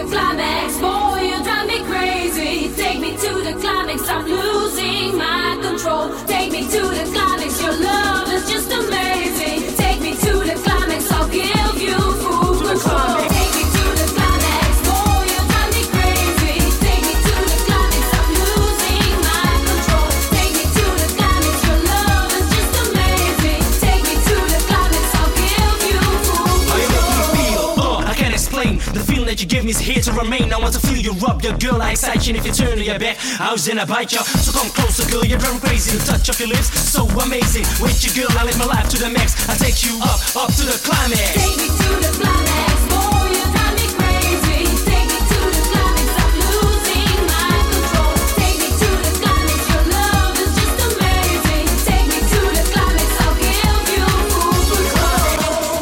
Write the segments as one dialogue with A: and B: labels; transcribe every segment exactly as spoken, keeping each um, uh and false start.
A: the climax. Boy, you drive me crazy. Take me to the climax. I'm losing my control. Take me to the climax. Your love is just amazing. Take me to the climax. I'll give you full control. Take me to the climax. Boy, you drive me crazy. Take me to the climax. I'm losing my control. Take me to the climax. Your love is just amazing. Take me to the climax. I'll give you full control.
B: I can't explain the feeling that you give me is here to remain. I want to feel you rub your girl, I excite you. And if you turn to your back, I was in a bite you. So come closer, girl, you're driving crazy. The touch of your lips, so amazing. With your girl, I live my life to the max. I take you up, up to the climax.
A: Take me to the climax, boy, you drive me crazy. Take me to the climax, I'm losing my control. Take me to the climax, your love is just amazing. Take me to the climax, I'll give you full control.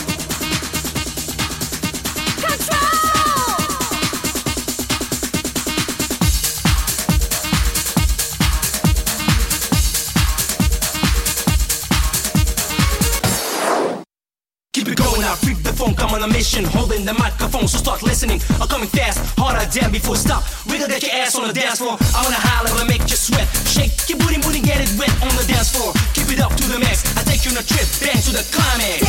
A: Control!
B: Keep it going, I'll freak the funk, I'm on a mission. Holding the microphone, so start listening. I'm coming fast, harder than before, stop. Wiggle get your ass on the dance floor. I wanna holler and make you sweat. Shake your booty, booty, get it wet on the dance floor. Keep it up to the max, I take you on a trip, bang to the climax.